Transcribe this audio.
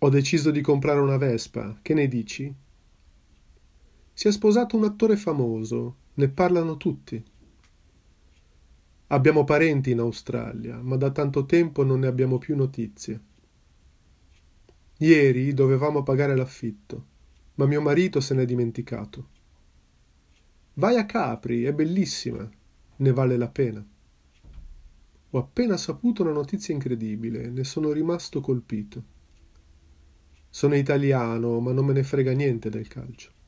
Ho deciso di comprare una Vespa, che ne dici? Si è sposato un attore famoso, ne parlano tutti. Abbiamo parenti in Australia, ma da tanto tempo non ne abbiamo più notizie. Ieri dovevamo pagare l'affitto, ma mio marito se n'è dimenticato. Vai a Capri, è bellissima, ne vale la pena. Ho appena saputo una notizia incredibile, ne sono rimasto colpito. Sono italiano, ma non me ne frega niente del calcio.